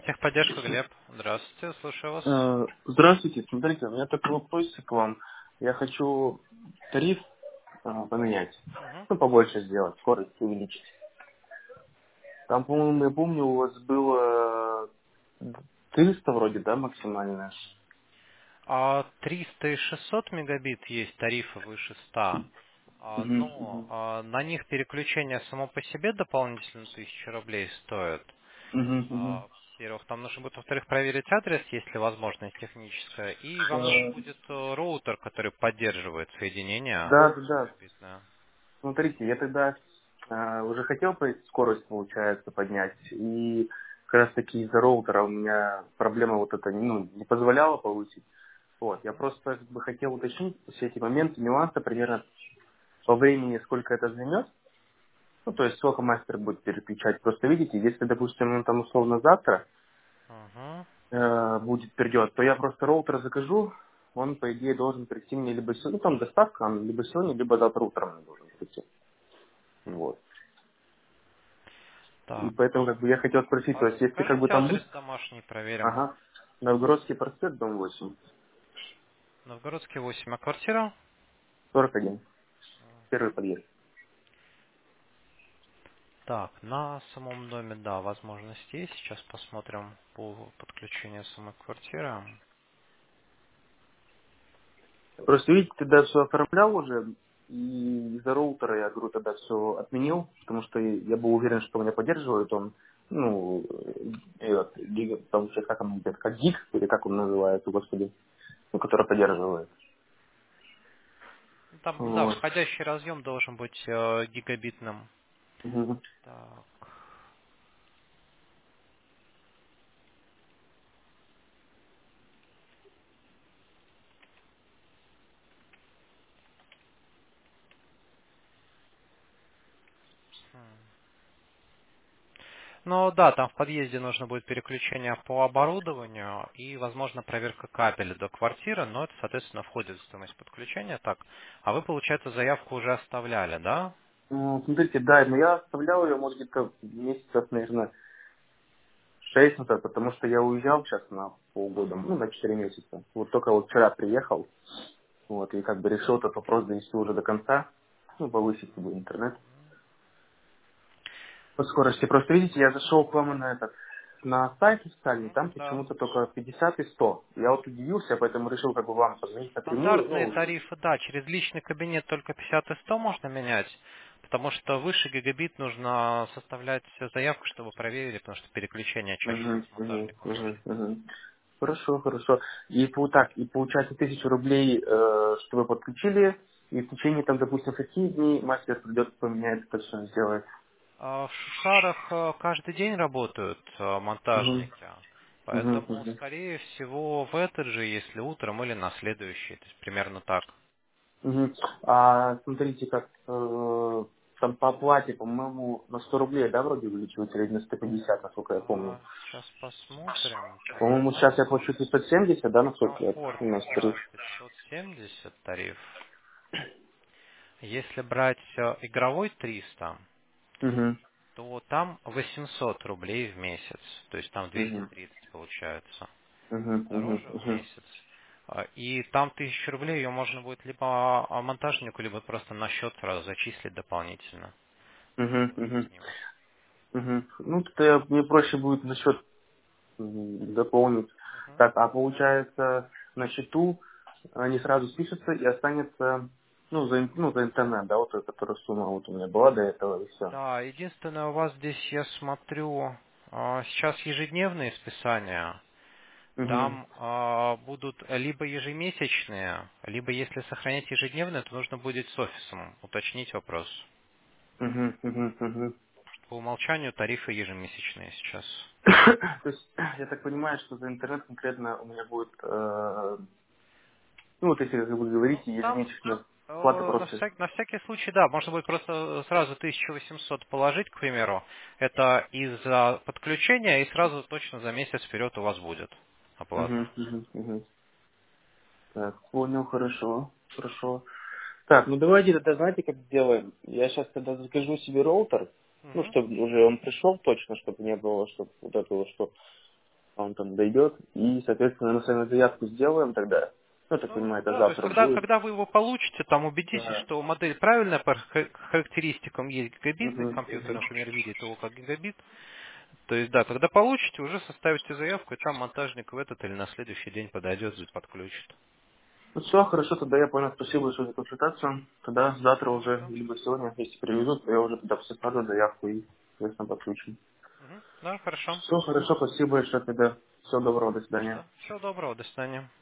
Техподдержка, Глеб. Здравствуйте, слушаю вас. Здравствуйте, смотрите, у меня такой вопросик к вам. Я хочу тариф поменять, Мгм. ну, побольше сделать, скорость увеличить. Там, по-моему, я помню, у вас было 300 вроде, да, максимальная? 300 и 600 мегабит есть тарифы выше 100, Мгм, но мгм, на них переключение само по себе дополнительно 1000 рублей стоит. мгм, мгм. Во-первых, там нужно будет, во-вторых, проверить адрес, есть ли возможность техническая, и вам нужен Э, будет роутер, который поддерживает соединение Да, да, да. гигабитное. Смотрите, я тогда уже хотел скорость, получается, поднять, и как раз таки из-за роутера у меня проблема вот эта, ну, не позволяла повысить. Вот, я просто как бы хотел уточнить все эти моменты, нюансы, примерно по времени, сколько это займет. Ну, то есть, сколько мастер будет переключать. Просто видите, если, допустим, он там условно завтра Мгм. будет придет, то я просто роутер закажу, он, по идее, должен прийти мне либо сегодня, ну, там доставка, он либо сегодня, либо завтра утром мне должен прийти. Вот. И Так, поэтому, как бы, я хотел спросить, то есть, если как бы скажите там адрес быть, домашний, проверим. ага, Новгородский проспект, дом 8, Новгородский 8, а квартира? 41, первый подъезд. Так, на самом доме, да, возможность есть. Сейчас посмотрим по подключению самой квартиры. Просто, видите, тогда все оформлял уже, и из-за роутера я, говорю, тогда все отменил, потому что я был уверен, что меня поддерживает он, ну, там сейчас как он идет, как гиг, или как он называется, господи, ну, который поддерживает. Ну, там, да, Вот. входящий разъем должен быть гигабитным. Мгм. Так. Ну да, там в подъезде нужно будет переключение по оборудованию и, возможно, проверка кабеля до квартиры, но это, соответственно, входит в стоимость подключения. Так, а вы, получается, заявку уже оставляли, да? Ну, смотрите, да, но я оставлял ее, может, где-то месяцев, наверное, 6 назад, потому что я уезжал сейчас на полгода, Мгм. ну, на 4 месяца. Вот только вот вчера приехал, вот, и как бы решил этот вопрос довести уже до конца, ну, повысить как бы интернет. По скорости. Просто видите, я зашел к вам на этот, на сайт официальный, Мгм. там Да. почему-то только 50 и 100. Я вот удивился, поэтому решил как бы вам позвонить напрямую. Стандартные Ну, тарифы, да, через личный кабинет только 50 и 100 можно менять, потому что выше гигабит нужно составлять заявку, чтобы проверили, потому что переключение чаще всего мгм, с мгм, монтажником мгм, нужно. мгм. Хорошо, хорошо. И так, и получается 1000 рублей, что вы подключили, и в течение там, допустим, какие дней мастер придет, поменяет это все, сделает. В Шушарах каждый день работают Мгм, монтажники, мгм, поэтому, мгм. скорее всего, в этот же, если утром или на следующий, то есть примерно так. Мгм. А смотрите, как там по оплате, по-моему, на 100 рублей, да, вроде увеличивается, или на 150, насколько я помню. Сейчас посмотрим. Так, По-моему, сейчас я плачу 570, да, насколько я у комфортный, нас тариф. да, 570 тариф. Если брать игровой 300, Угу, то там 800 рублей в месяц, то есть там угу, 230 получается. угу, угу, Дороже в угу, месяц. И там 1000 рублей ее можно будет либо монтажнику, либо просто на счет сразу зачислить дополнительно. угу, Будет угу, снимут. угу. Ну, тогда мне проще будет на счет дополнить. Мгм. Так, а получается, на счету они сразу спишутся и останется, ну, за интернет, да, вот эта, которая сумма вот у меня была до этого, и все. Да, единственное, у вас здесь, я смотрю, сейчас ежедневные списания. Угу, Там будут либо ежемесячные, либо если сохранять ежедневные, то нужно будет с офисом уточнить вопрос. угу, угу, угу. По умолчанию тарифы ежемесячные сейчас. То есть, я так понимаю, что за интернет конкретно у меня будет, ну, вот если вы Ну, говорите, там ежемесячно плата на, просто. на всякий случай, да, можно будет просто сразу 1800 положить, к примеру. Это из-за подключения, и сразу точно за месяц вперед у вас будет Угу, оплата. угу, угу. Так, понял, хорошо, хорошо. Так, ну давайте тогда, знаете, как сделаем? Я сейчас тогда закажу себе роутер, ну, Мгм. чтобы уже он пришел точно, чтобы не было, чтобы вот этого, что. он там дойдет, и, соответственно, мы с вами заявку сделаем тогда. Ну, я так Ну, понимаю, это да, то есть завтра будет. когда вы его получите, там убедитесь, Да. что модель правильная по характеристикам есть гигабит, и Мгм, компьютер, мгм. например, видит его как гигабит. То есть, да, когда получите, уже составите заявку, и там монтажник в этот или на следующий день подойдет и подключит. Ну все, хорошо, тогда я понял, спасибо большое за консультацию. Тогда завтра Мгм, уже, да. либо сегодня, если привезут, то я уже туда все складываю заявку и, соответственно, подключим. Мгм, да, хорошо. Все, хорошо, спасибо большое тогда. Всего доброго, до свидания. Всего доброго, до свидания.